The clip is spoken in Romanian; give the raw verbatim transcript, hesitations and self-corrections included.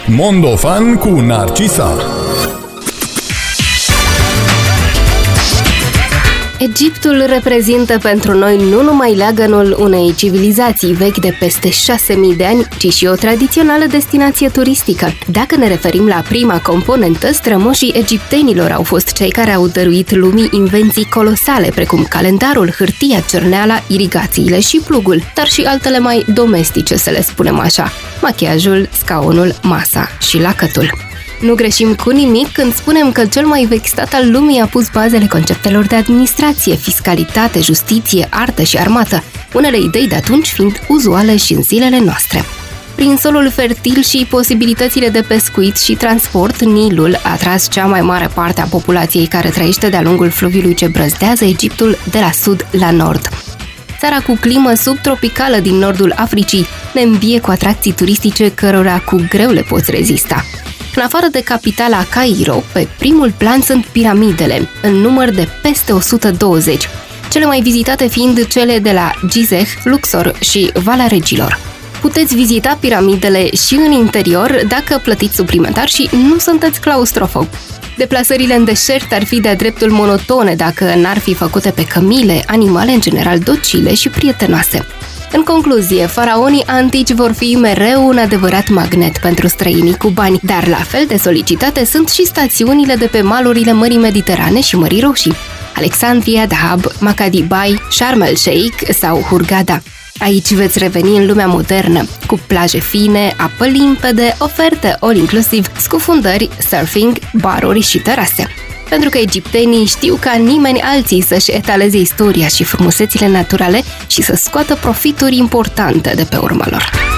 Mondofan cu Narcisa. Egiptul reprezintă pentru noi nu numai leagănul unei civilizații vechi de peste șase mii de ani, ci și o tradițională destinație turistică. Dacă ne referim la prima componentă, strămoșii egiptenilor au fost cei care au dăruit lumii invenții colosale, precum calendarul, hârtia, cerneala, irigațiile și plugul, dar și altele mai domestice, să le spunem așa: machiajul, scaunul, masa și lacătul. Nu greșim cu nimic când spunem că cel mai vechi stat al lumii a pus bazele conceptelor de administrație, fiscalitate, justiție, artă și armată, unele idei de atunci fiind uzuale și în zilele noastre. Prin solul fertil și posibilitățile de pescuit și transport, Nilul a atras cea mai mare parte a populației care trăiește de-a lungul fluviului ce brăzdează Egiptul de la sud la nord. Țara cu climă subtropicală din nordul Africii ne îmbie cu atracții turistice cărora cu greu le poți rezista. În afară de capitala Cairo, pe primul plan sunt piramidele, în număr de peste o sută douăzeci, cele mai vizitate fiind cele de la Gizeh, Luxor și Valea Regilor. Puteți vizita piramidele și în interior dacă plătiți suplimentar și nu sunteți claustrofob. Deplasările în deșert ar fi de-a dreptul monotone dacă n-ar fi făcute pe cămile, animale în general docile și prietenoase. În concluzie, faraonii antici vor fi mereu un adevărat magnet pentru străinii cu bani, dar la fel de solicitate sunt și stațiunile de pe malurile Mării Mediterane și Mării Roșii: Alexandria, Dahab, Makadibai, Sharm el-Sheikh sau Hurghada. Aici veți reveni în lumea modernă, cu plaje fine, apă limpede, oferte all-inclusiv, scufundări, surfing, baruri și terase. Pentru că egiptenii știu ca nimeni alții să-și etaleze istoria și frumusețile naturale și să scoată profituri importante de pe urma lor.